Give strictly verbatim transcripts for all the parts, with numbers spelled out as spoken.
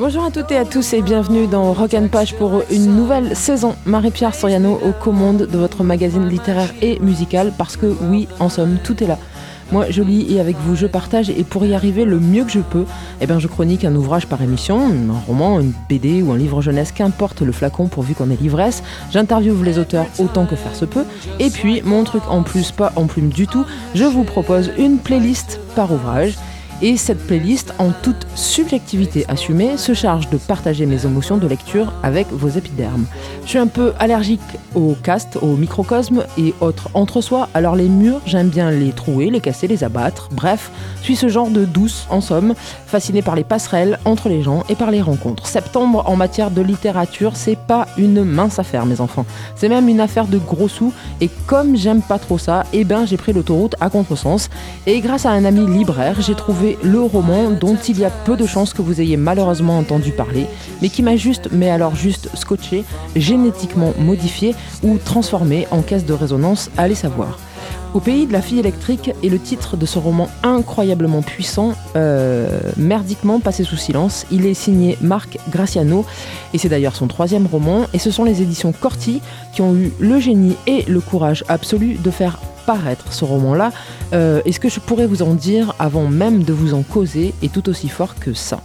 Bonjour à toutes et à tous et bienvenue dans Rock and Page pour une nouvelle saison. Marie-Pierre Soriano aux commandes de votre magazine littéraire et musical parce que oui, en somme, tout est là. Moi, je lis et avec vous, je partage et pour y arriver le mieux que je peux, eh ben, je chronique un ouvrage par émission, un roman, une B D ou un livre jeunesse, qu'importe le flacon pourvu qu'on ait l'ivresse. J'interviewe les auteurs autant que faire se peut. Et puis, mon truc en plus, pas en plume du tout, je vous propose une playlist par ouvrage. Et cette playlist, en toute subjectivité assumée, se charge de partager mes émotions de lecture avec vos épidermes. Je suis un peu allergique au cast, au microcosme et autres entre-soi, alors les murs, j'aime bien les trouer, les casser, les abattre. Bref, je suis ce genre de douce, en somme, fascinée par les passerelles entre les gens et par les rencontres. Septembre, en matière de littérature, c'est pas une mince affaire, mes enfants. C'est même une affaire de gros sous, et comme j'aime pas trop ça, eh ben j'ai pris l'autoroute à contresens. Et grâce à un ami libraire, j'ai trouvé le roman dont il y a peu de chances que vous ayez malheureusement entendu parler, mais qui m'a juste, mais alors juste scotché, génétiquement modifié ou transformé en caisse de résonance, allez savoir. Au pays de la fille électrique est le titre de ce roman incroyablement puissant, euh, merdiquement passé sous silence. Il est signé Marc Graciano et c'est d'ailleurs son troisième roman, et ce sont les éditions Corti qui ont eu le génie et le courage absolu de faire paraître ce roman-là. Euh, et ce que je pourrais vous en dire avant même de vous en causer est tout aussi fort que ça.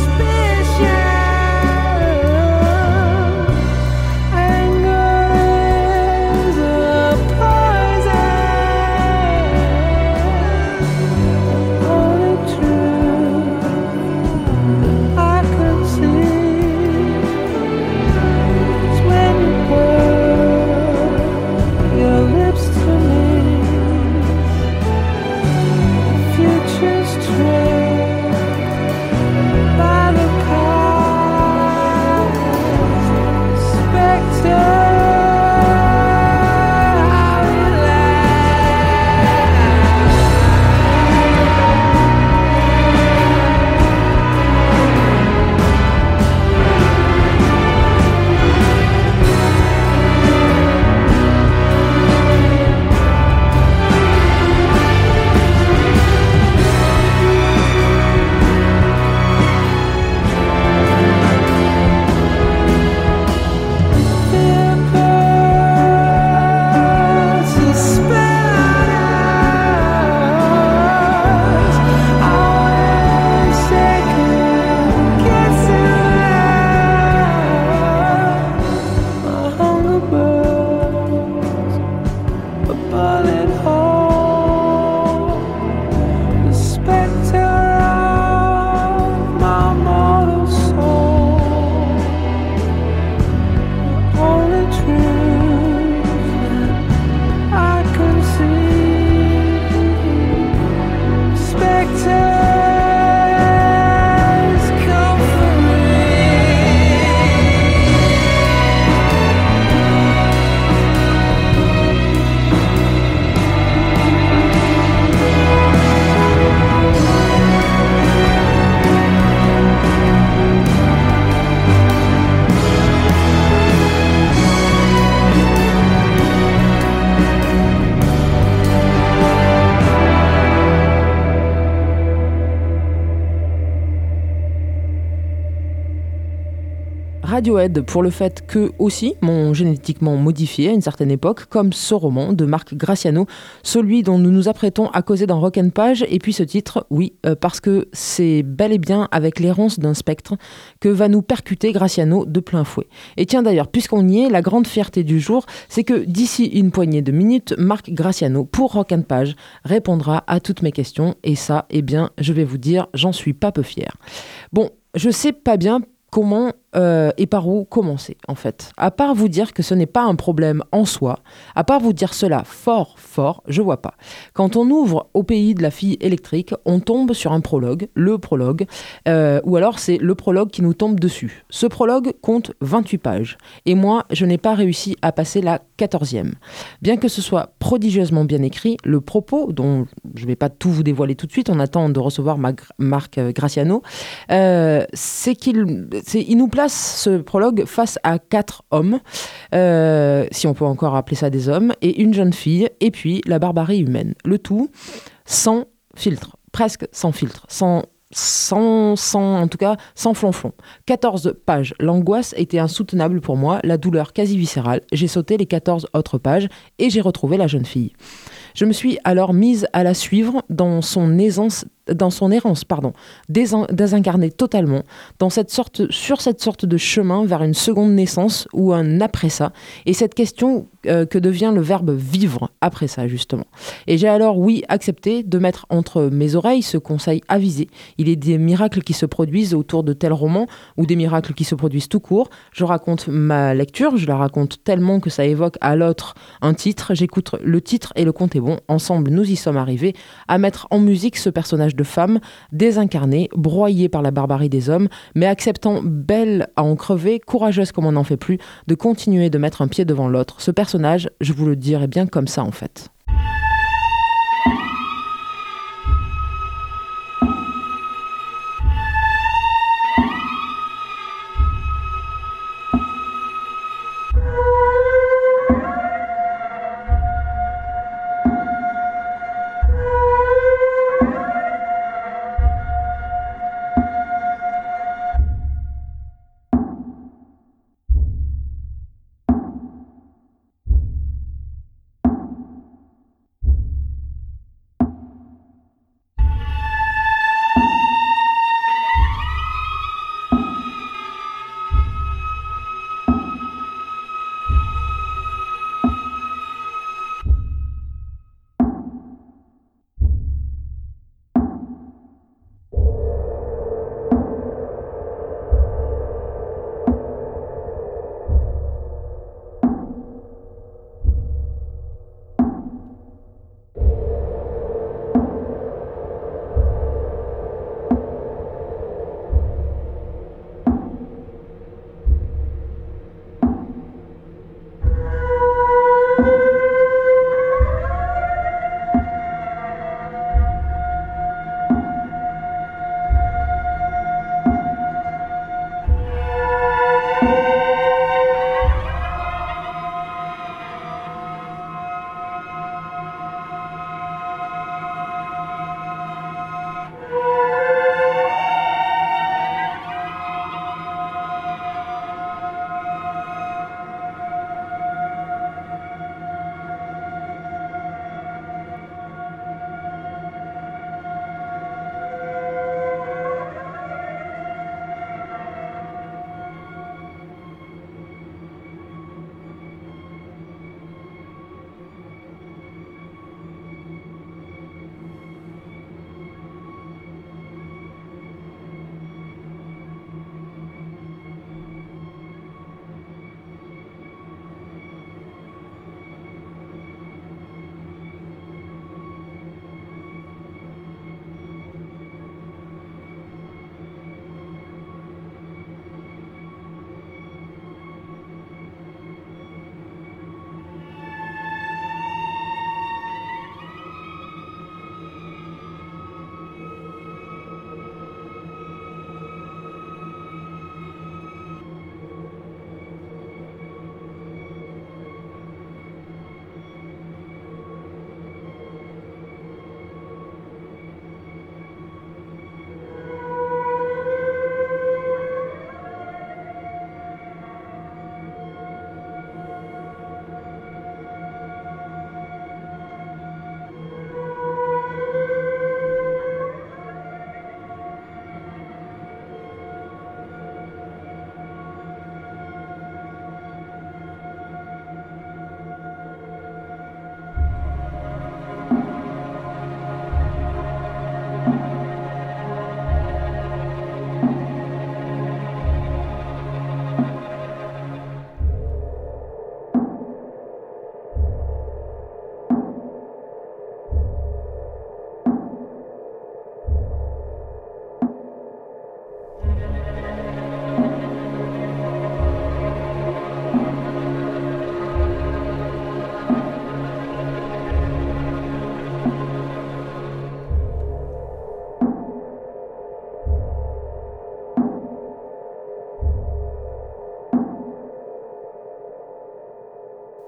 Anger Radiohead pour le fait qu'eux aussi m'ont génétiquement modifié à une certaine époque, comme ce roman de Marc Graciano, celui dont nous nous apprêtons à causer dans Rock and Page, et puis ce titre, oui, euh, parce que c'est bel et bien avec l'errance d'un spectre que va nous percuter Graciano de plein fouet. Et tiens d'ailleurs, puisqu'on y est, la grande fierté du jour, c'est que d'ici une poignée de minutes, Marc Graciano, pour Rock and Page, répondra à toutes mes questions, et ça, eh bien, je vais vous dire, j'en suis pas peu fier. Bon, je sais pas bien comment euh, et par où commencer, en fait. À part vous dire que ce n'est pas un problème en soi, à part vous dire cela fort, fort, je vois pas. Quand on ouvre au pays de la fille électrique, on tombe sur un prologue, le prologue, euh, ou alors c'est le prologue qui nous tombe dessus. Ce prologue compte vingt-huit pages, et moi, je n'ai pas réussi à passer la quatorzième. Bien que ce soit prodigieusement bien écrit, le propos, dont je ne vais pas tout vous dévoiler tout de suite, on attend de recevoir Marc Graciano, euh, c'est qu'il c'est, il nous place ce prologue face à quatre hommes, euh, si on peut encore appeler ça des hommes, et une jeune fille, et puis la barbarie humaine. Le tout sans filtre, presque sans filtre, sans, sans, sans en tout cas sans flonflon. quatorze pages. L'angoisse était insoutenable pour moi, la douleur quasi viscérale. J'ai sauté les quatorze autres pages et j'ai retrouvé la jeune fille. Je me suis alors mise à la suivre dans son aisance, dans son errance, pardon, désin, désincarnée totalement, dans cette sorte, sur cette sorte de chemin vers une seconde naissance ou un après ça, et cette question euh, que devient le verbe vivre après ça, justement. Et j'ai alors, oui, accepté de mettre entre mes oreilles ce conseil avisé. Il est des miracles qui se produisent autour de tels romans, ou des miracles qui se produisent tout court. Je raconte ma lecture, je la raconte tellement que ça évoque à l'autre un titre, j'écoute le titre et le compte est bon. Ensemble, nous y sommes arrivés à mettre en musique ce personnage de femme, désincarnée, broyée par la barbarie des hommes, mais acceptant, belle à en crever, courageuse comme on n'en fait plus, de continuer de mettre un pied devant l'autre. Ce personnage, je vous le dirais bien comme ça en fait.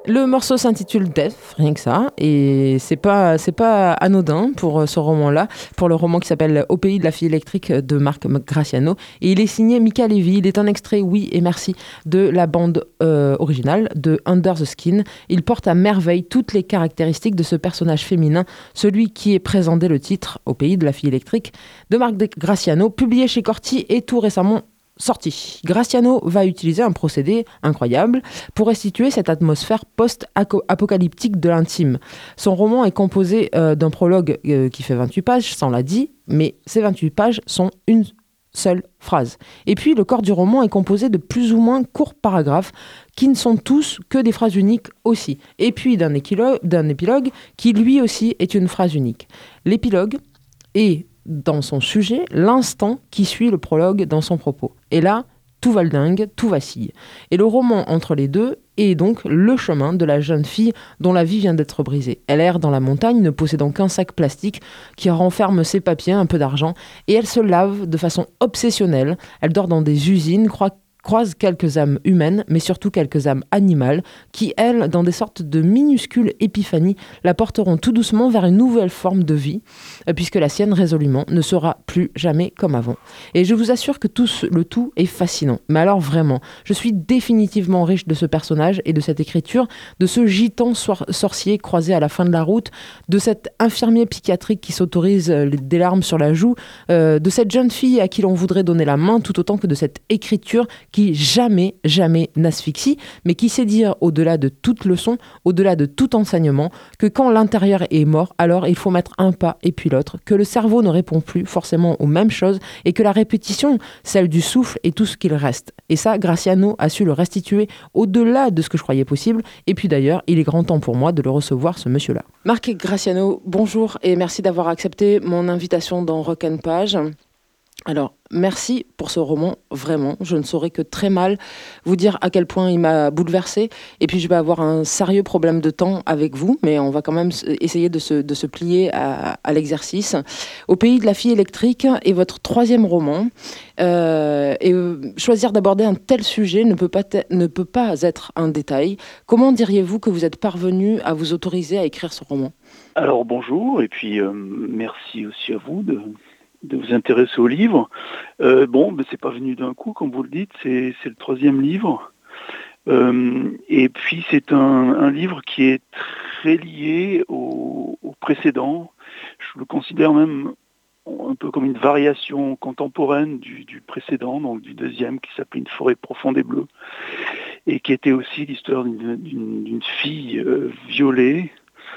Le morceau s'intitule Death, rien que ça, et c'est pas, c'est pas anodin pour ce roman-là, pour le roman qui s'appelle Au pays de la fille électrique de Marc Graciano, et il est signé Mika Levy. Il est un extrait, oui et merci, de la bande euh, originale de Under the Skin. Il porte à merveille toutes les caractéristiques de ce personnage féminin, celui qui est présent dès le titre, Au pays de la fille électrique de Marc Graciano, publié chez Corti et tout récemment sorti. Graciano va utiliser un procédé incroyable pour restituer cette atmosphère post-apocalyptique de l'intime. Son roman est composé euh, d'un prologue euh, qui fait vingt-huit pages, ça on l'a dit, mais ces vingt-huit pages sont une seule phrase. Et puis le corps du roman est composé de plus ou moins courts paragraphes qui ne sont tous que des phrases uniques aussi. Et puis d'un, équilo- d'un épilogue qui lui aussi est une phrase unique. L'épilogue est dans son sujet, l'instant qui suit le prologue dans son propos. Et là, tout valdingue, tout vacille. Et le roman entre les deux est donc le chemin de la jeune fille dont la vie vient d'être brisée. Elle erre dans la montagne, ne possédant qu'un sac plastique qui renferme ses papiers, un peu d'argent, et elle se lave de façon obsessionnelle. Elle dort dans des usines, croit croise quelques âmes humaines, mais surtout quelques âmes animales, qui, elles, dans des sortes de minuscules épiphanies, la porteront tout doucement vers une nouvelle forme de vie, puisque la sienne, résolument, ne sera plus jamais comme avant. Et je vous assure que tout ce, le tout est fascinant. Mais alors vraiment, je suis définitivement riche de ce personnage et de cette écriture, de ce gitan sor- sorcier croisé à la fin de la route, de cet infirmier psychiatrique qui s'autorise euh, des larmes sur la joue, euh, de cette jeune fille à qui l'on voudrait donner la main, tout autant que de cette écriture qui jamais, jamais n'asphyxie, mais qui sait dire, au-delà de toute leçon, au-delà de tout enseignement, que quand l'intérieur est mort, alors il faut mettre un pas et puis l'autre, que le cerveau ne répond plus forcément aux mêmes choses et que la répétition, celle du souffle, est tout ce qu'il reste. Et ça, Graciano a su le restituer au-delà de ce que je croyais possible. Et puis d'ailleurs, il est grand temps pour moi de le recevoir, ce monsieur-là. Marc Graciano, bonjour et merci d'avoir accepté mon invitation dans Rock and Page. Alors, merci pour ce roman, vraiment. Je ne saurais que très mal vous dire à quel point il m'a bouleversée. Et puis, je vais avoir un sérieux problème de temps avec vous, mais on va quand même essayer de se, de se plier à, à l'exercice. Au pays de la fille électrique est votre troisième roman. Euh, et choisir d'aborder un tel sujet ne peut, pas te, ne peut pas être un détail. Comment diriez-vous que vous êtes parvenu à vous autoriser à écrire ce roman ? Alors, bonjour, et puis euh, merci aussi à vous de... de vous intéresser au livre. Euh, bon, mais c'est pas venu d'un coup, comme vous le dites, c'est, c'est le troisième livre. Euh, et puis c'est un, un livre qui est très lié au, au précédent. Je le considère même un peu comme une variation contemporaine du, du précédent, donc du deuxième, qui s'appelait Une forêt profonde et bleue, et qui était aussi l'histoire d'une, d'une, d'une fille euh, violée,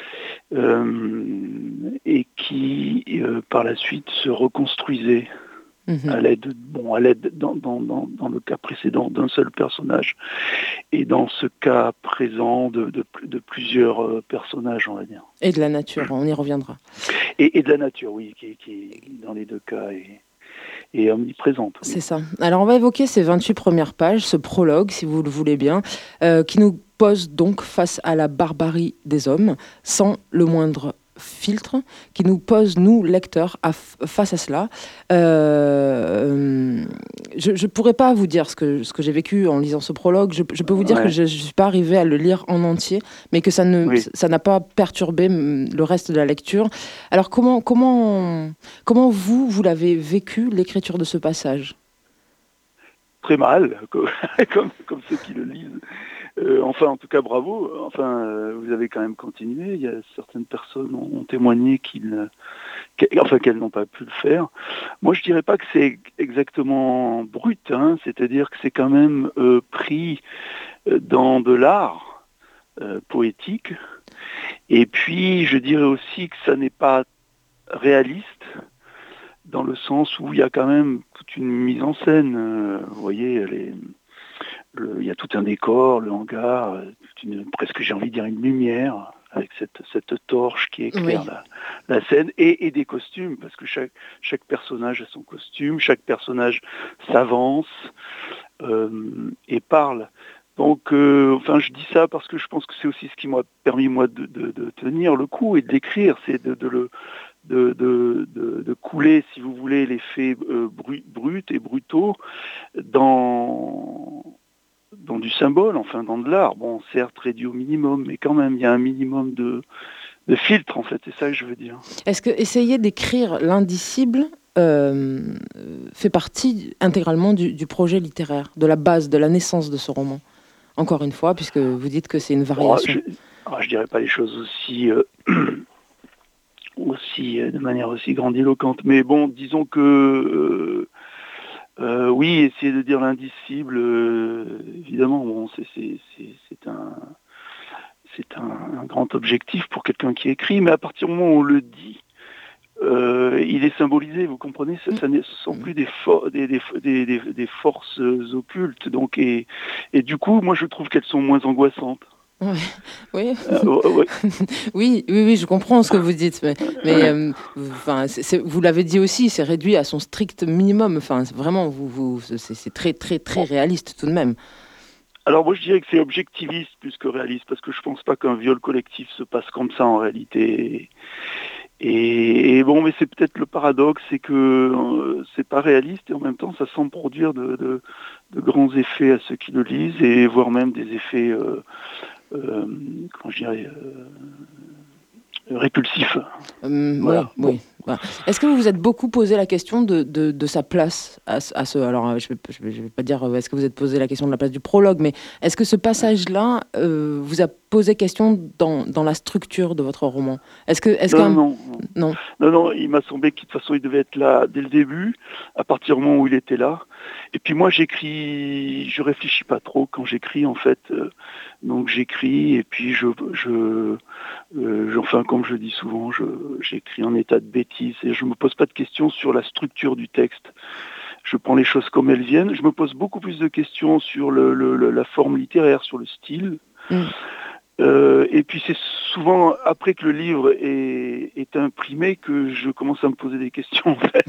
Euh, et qui, euh, par la suite, se reconstruisait mmh. à l'aide, bon, à l'aide dans, dans, dans, dans le cas précédent, d'un seul personnage, et dans ce cas présent, de, de, de plusieurs euh, personnages, on va dire. Et de la nature, on y reviendra. Et, et de la nature, oui, qui, qui dans les deux cas est, est omniprésente. Oui. C'est ça. Alors, on va évoquer ces vingt-huit premières pages, ce prologue, si vous le voulez bien, euh, qui nous pose donc face à la barbarie des hommes, sans le moindre filtre, qui nous pose, nous, lecteurs, à f- face à cela. Euh, je ne pourrais pas vous dire ce que, ce que j'ai vécu en lisant ce prologue. Je, je peux vous dire ouais. que je ne suis pas arrivée à le lire en entier, mais que ça, ne, oui. ça n'a pas perturbé le reste de la lecture. Alors, comment, comment, comment vous, vous l'avez vécu, l'écriture de ce passage ? Très mal, comme, comme, comme ceux qui le lisent. Euh, enfin, en tout cas, bravo. Enfin, euh, vous avez quand même continué. Il y a certaines personnes ont, ont témoigné qu'ils, qu'elles, enfin, qu'elles n'ont pas pu le faire. Moi, je dirais pas que c'est exactement brut, hein, c'est-à-dire que c'est quand même euh, pris dans de l'art euh, poétique. Et puis, je dirais aussi que ça n'est pas réaliste, dans le sens où il y a quand même toute une mise en scène. Euh, vous voyez, les... Le, il y a tout un décor, le hangar, une, presque j'ai envie de dire une lumière, avec cette, cette torche qui éclaire oui. la, la scène, et, et des costumes, parce que chaque, chaque personnage a son costume, chaque personnage s'avance euh, et parle. Donc, euh, enfin, je dis ça parce que je pense que c'est aussi ce qui m'a permis, moi, de, de, de tenir le coup et de l'écrire, c'est de, de le... De, de, de, de couler, si vous voulez, les faits euh, bruts, bruts et brutaux dans... dans dans du symbole, enfin dans de l'art. Bon, certes réduit au minimum, mais quand même, il y a un minimum de, de filtre, en fait, c'est ça que je veux dire. Est-ce que essayer d'écrire l'indicible euh, fait partie intégralement du, du projet littéraire, de la base, de la naissance de ce roman? Encore une fois, puisque vous dites que c'est une variation. Oh, je, oh, je dirais pas les choses aussi, euh, aussi euh, de manière aussi grandiloquente, mais bon, disons que euh, euh, oui, essayer de dire l'indicible, euh, évidemment, bon, c'est, c'est, c'est, c'est un c'est un, un grand objectif pour quelqu'un qui écrit, mais à partir du moment où on le dit, euh, il est symbolisé, vous comprenez, ça, ça ne sont plus des, for- des, des, des, des, des forces occultes, donc et, et du coup, moi je trouve qu'elles sont moins angoissantes. Ouais, oui. Euh, ouais. oui, oui, oui, je comprends ce que vous dites, mais, mais euh, enfin, c'est, c'est, vous l'avez dit aussi, c'est réduit à son strict minimum. Enfin, c'est vraiment, vous, vous, c'est, c'est très, très, très réaliste tout de même. Alors moi je dirais que c'est objectiviste plus que réaliste, parce que je pense pas qu'un viol collectif se passe comme ça en réalité. Et, et bon, mais c'est peut-être le paradoxe, c'est que euh, c'est pas réaliste et en même temps ça semble produire de, de, de grands effets à ceux qui le lisent, et voire même des effets, euh, euh, comment je dirais, euh, répulsifs. Hum, Voilà. oui, Bon. oui. Bah. Est-ce que vous vous êtes beaucoup posé la question de, de, de sa place à, à ce... Alors, je ne vais, je vais, je vais pas dire euh, est-ce que vous êtes posé la question de la place du prologue, mais est-ce que ce passage-là euh, vous a posé question dans, dans la structure de votre roman? Est-ce que, est-ce Non, qu'un... non, non, non. non, non, il m'a semblé que de toute façon il devait être là dès le début, à partir du moment où il était là. Et puis moi j'écris, je réfléchis pas trop quand j'écris en fait. Euh, donc j'écris et puis je, je, euh, enfin comme je dis souvent, je, j'écris en état de bêtise et je me pose pas de questions sur la structure du texte. Je prends les choses comme elles viennent. Je me pose beaucoup plus de questions sur le, le, le, la forme littéraire, sur le style. Mm. Euh, et puis c'est souvent après que le livre est, est imprimé que je commence à me poser des questions en fait.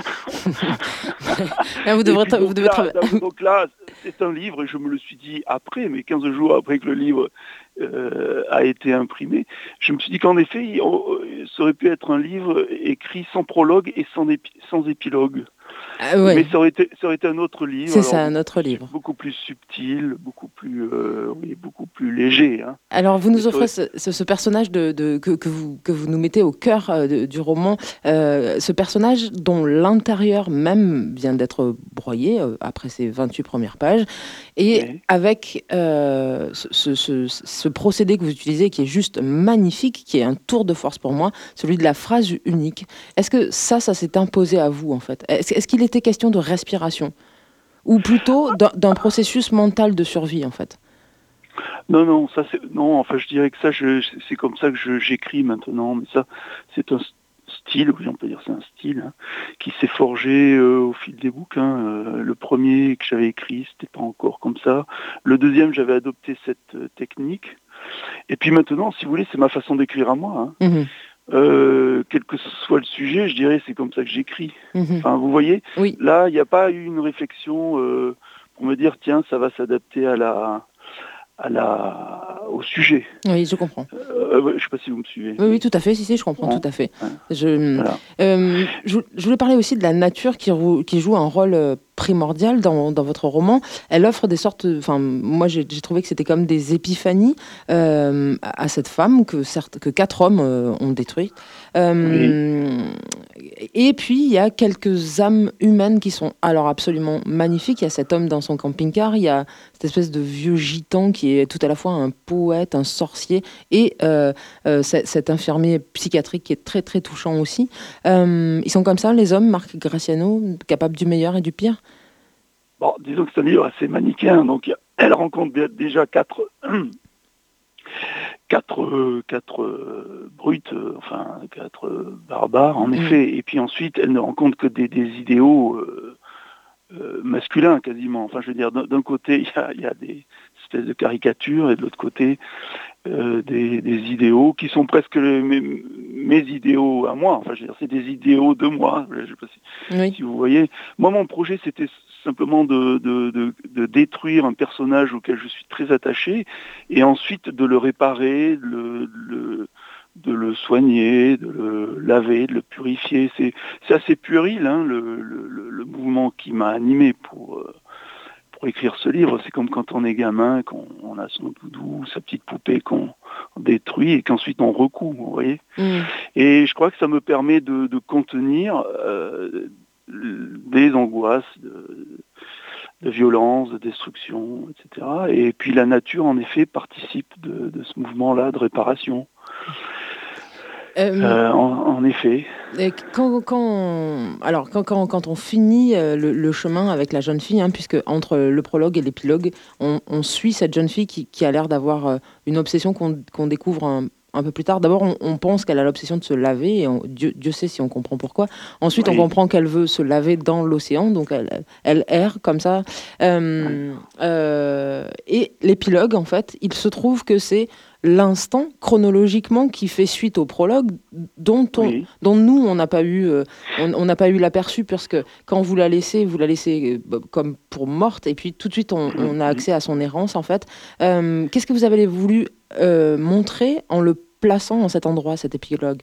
Là, vous devrez, puis, donc, vous devez là, travailler. donc là, c'est un livre et je me le suis dit après, mais quinze jours après que le livre euh, a été imprimé, je me suis dit qu'en effet, il, il, ça aurait pu être un livre écrit sans prologue et sans, épi, sans épilogue. Ah, ouais. Mais ça aurait, été, ça aurait été un autre livre. C'est alors, ça, un beaucoup autre plus, livre. Beaucoup plus subtil, beaucoup plus, euh, oui, beaucoup plus léger. Hein. Alors, vous nous offrez aurait... ce, ce personnage de, de, que, que, vous, que vous nous mettez au cœur de, du roman, euh, ce personnage dont l'intérieur même vient d'être broyé euh, après ces vingt-huit premières pages, et oui. avec euh, ce, ce, ce procédé que vous utilisez qui est juste magnifique, qui est un tour de force pour moi, celui de la phrase unique. Est-ce que ça, ça s'est imposé à vous en fait? Est-ce, est-ce qu'il était question de respiration? Ou plutôt d'un, d'un processus mental de survie en fait? Non, non, ça c'est non. Enfin, je dirais que ça, je, c'est comme ça que je, j'écris maintenant. Mais ça, c'est un style, oui, on peut dire c'est un style hein, qui s'est forgé euh, au fil des bouquins. Euh, le premier que j'avais écrit, c'était pas encore comme ça. Le deuxième, j'avais adopté cette euh, technique. Et puis maintenant, si vous voulez, c'est ma façon d'écrire à moi. Hein. Mmh. Euh, quel que soit le sujet, je dirais, c'est comme ça que j'écris. Mmh. Enfin, vous voyez, oui. Là, il n'y a pas eu une réflexion euh, pour me dire, tiens, ça va s'adapter à la À la, au sujet. Oui, je comprends. Euh, je ne sais pas si vous me suivez. Oui, oui, tout à fait. Si, si, je comprends bon. tout à fait. Ouais. Je, voilà. euh, je, je voulais parler aussi de la nature qui, qui joue un rôle primordial dans, dans votre roman. Elle offre des sortes... Enfin, moi, j'ai, j'ai trouvé que c'était comme des épiphanies euh, à cette femme que, certes, que quatre hommes euh, ont détruite. Euh, oui. Et puis, il y a quelques âmes humaines qui sont alors absolument magnifiques. Il y a cet homme dans son camping-car. Il y a cette espèce de vieux gitan qui est tout à la fois un poète, un sorcier et euh, euh, cet infirmier psychiatrique qui est très, très touchant aussi. Euh, ils sont comme ça, les hommes, Marc Graciano, capables du meilleur et du pire? Bon, disons que c'est un livre assez manichéen. Donc, elle rencontre déjà quatre... quatre, euh, quatre euh, brutes, euh, enfin quatre euh, barbares en mmh. effet, et puis ensuite elle ne rencontre que des, des idéaux euh, euh, masculins quasiment. Enfin je veux dire, d'un, d'un côté il y a, y a des espèces de caricatures et de l'autre côté euh, des, des idéaux qui sont presque les, mes, mes idéaux à moi. Enfin je veux dire, c'est des idéaux de moi. Je sais pas si, oui. si vous voyez. Moi mon projet c'était simplement de, de, de, de détruire un personnage auquel je suis très attaché et ensuite de le réparer, de le, le, de le soigner, de le laver, de le purifier. C'est, c'est assez puéril hein, le, le, le mouvement qui m'a animé pour, pour pour écrire ce livre. C'est comme quand on est gamin, qu'on on a son doudou, sa petite poupée qu'on détruit et qu'ensuite on recoue, vous voyez. Mmh. Et je crois que ça me permet de, de contenir euh, des angoisses, de, de violence, de destruction, et cetera. Et puis la nature, en effet, participe de, de ce mouvement-là de réparation. Euh, euh, en, en effet. Quand, quand, alors, quand, quand, quand on finit le, le chemin avec la jeune fille, hein, puisque entre le prologue et l'épilogue, on, on suit cette jeune fille qui, qui a l'air d'avoir une obsession qu'on, qu'on découvre un, un peu plus tard. D'abord, on, on pense qu'elle a l'obsession de se laver, et on, Dieu, Dieu sait si on comprend pourquoi. Ensuite, oui. on comprend qu'elle veut se laver dans l'océan, donc elle, elle erre comme ça. Euh, oui. euh, et l'épilogue, en fait, il se trouve que c'est l'instant chronologiquement qui fait suite au prologue dont, on, oui. dont nous on n'a pas eu euh, on n'a pas eu l'aperçu, parce que quand vous la laissez vous la laissez euh, comme pour morte, et puis tout de suite on, on a accès à son errance en fait. Euh, qu'est-ce que vous avez voulu euh, montrer en le plaçant en cet endroit, cet épilogue?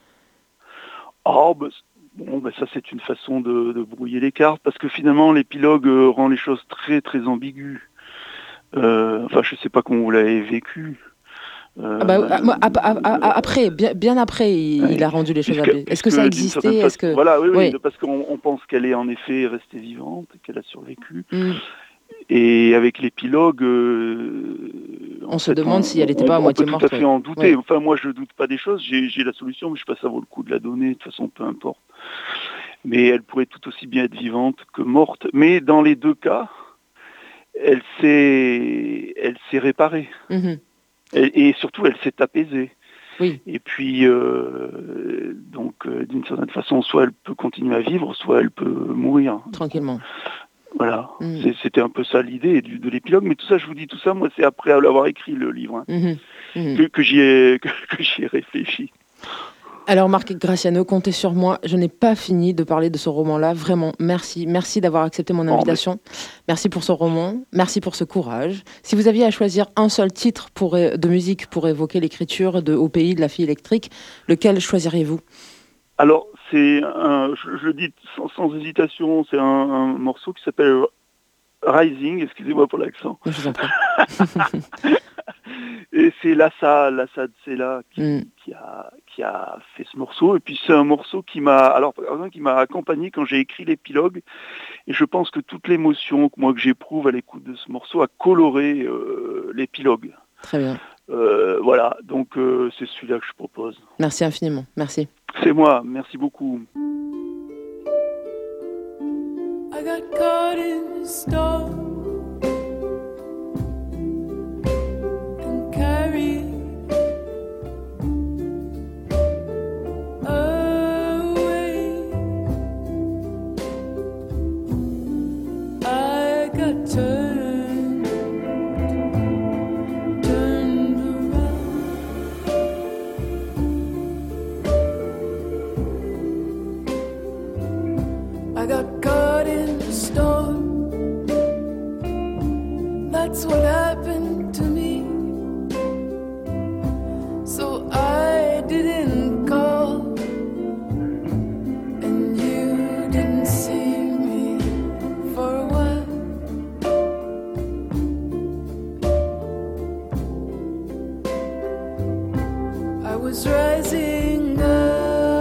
Oh bah, bon bah ça c'est une façon de, de brouiller les cartes, parce que finalement l'épilogue euh, rend les choses très très ambiguës. Euh, enfin je sais pas comment vous l'avez vécu. Euh, ah bah, moi, ap- ap- ap- après, bien, bien après, il, il a rendu les choses. Est-ce, est-ce que ça existait? Est-ce que voilà, oui, oui, oui. Parce qu'on on pense qu'elle est en effet restée vivante, qu'elle a survécu. Mm. Et avec l'épilogue, euh, on se fait, demande on, si elle n'était pas à moitié morte. On peut tout à fait en douter. Oui. Enfin, moi, je doute pas des choses. J'ai, j'ai la solution, mais je sais pas si ça vaut le coup de la donner. De toute façon, peu importe. Mais elle pourrait tout aussi bien être vivante que morte. Mais dans les deux cas, elle s'est, elle s'est réparée. Mm-hmm. Et, et surtout, elle s'est apaisée. Oui. Et puis, euh, donc, euh, d'une certaine façon, soit elle peut continuer à vivre, soit elle peut mourir. Tranquillement. Voilà. Mm. C'est, c'était un peu ça l'idée du, de l'épilogue. Mais tout ça, je vous dis tout ça, moi, c'est après avoir écrit le livre hein, mm-hmm. Mm-hmm. Que, que, j'y ai, que, que j'y ai réfléchi. Alors Marc Graciano, comptez sur moi, je n'ai pas fini de parler de ce roman-là, vraiment, merci, merci d'avoir accepté mon invitation, oh, mais... merci pour ce roman, merci pour ce courage. Si vous aviez à choisir un seul titre pour, de musique pour évoquer l'écriture de Au pays de la fille électrique, lequel choisiriez-vous? Alors, c'est un, je, je le dis sans, sans hésitation, c'est un, un morceau qui s'appelle Rising, excusez-moi pour l'accent. Je vous en prie. Et c'est Lassa, Lassa Tsela qui, mm. qui, a, qui a fait ce morceau. Et puis c'est un morceau qui m'a, alors, qui m'a accompagné quand j'ai écrit l'épilogue. Et je pense que toute l'émotion que moi que j'éprouve à l'écoute de ce morceau a coloré euh, l'épilogue. Très bien. Euh, voilà, donc euh, c'est celui-là que je propose. Merci infiniment, merci. C'est moi, merci beaucoup. I got caught in the storm. I got caught in the storm. That's what happened to me. So I didn't call, and you didn't see me for a while. I was rising up.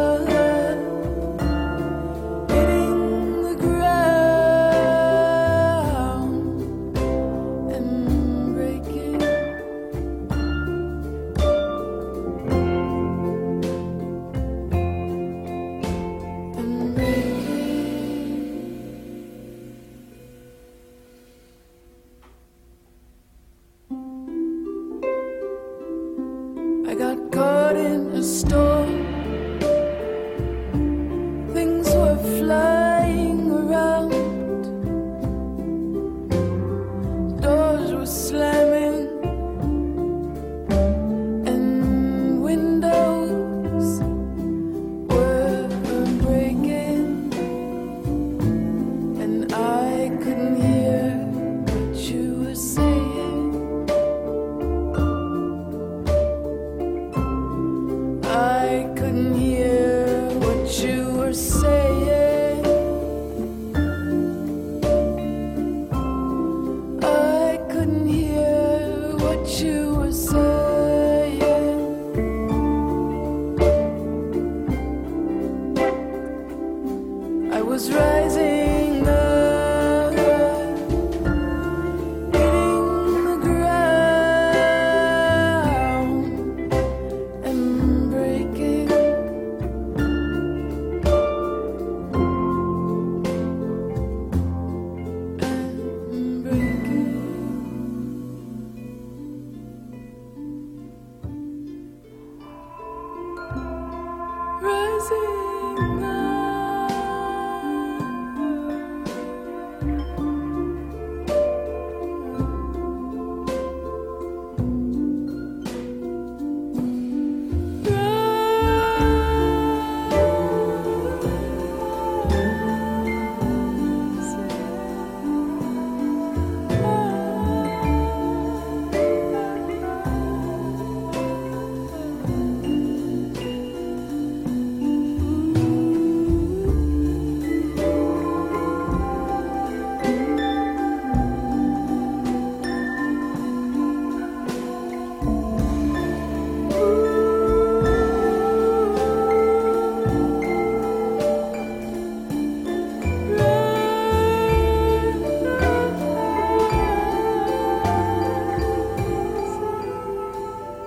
I got caught in a storm. Things were flying around. Doors were slamming and windows were breaking, and I couldn't hear what you were saying. I couldn't hear what you were saying.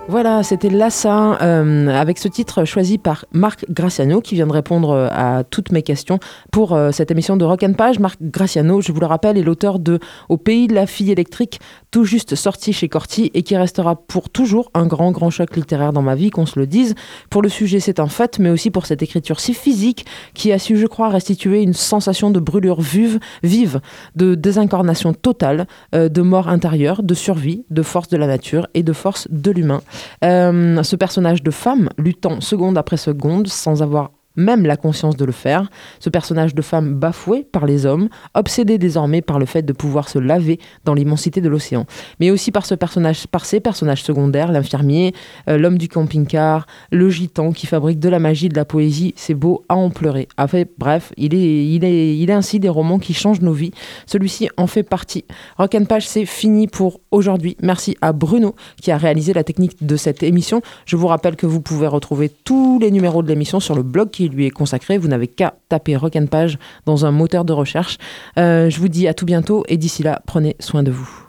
Voilà, c'était Lassa euh, avec ce titre choisi par Marc Graciano qui vient de répondre à toutes mes questions pour euh, cette émission de Rock and Page. Marc Graciano, je vous le rappelle, est l'auteur de Au pays de la fille électrique, tout juste sorti chez Corti et qui restera pour toujours un grand, grand choc littéraire dans ma vie, qu'on se le dise. Pour le sujet, c'est un fait, mais aussi pour cette écriture si physique qui a su, je crois, restituer une sensation de brûlure vive, vive de désincarnation totale, euh, de mort intérieure, de survie, de force de la nature et de force de l'humain. Euh, ce personnage de femme luttant seconde après seconde sans avoir même la conscience de le faire, ce personnage de femme bafoué par les hommes, obsédé désormais par le fait de pouvoir se laver dans l'immensité de l'océan, mais aussi par ce personnage, par ces personnages secondaires, l'infirmier, euh, l'homme du camping-car, le gitan qui fabrique de la magie, de la poésie, c'est beau à en pleurer. Ah, fait, bref, il est, il est, il est ainsi des romans qui changent nos vies. Celui-ci en fait partie. Rock and Page, c'est fini pour aujourd'hui. Merci à Bruno qui a réalisé la technique de cette émission. Je vous rappelle que vous pouvez retrouver tous les numéros de l'émission sur le blog qui lui est consacré. Vous n'avez qu'à taper Rock and Page dans un moteur de recherche. Euh, je vous dis à tout bientôt et d'ici là, prenez soin de vous.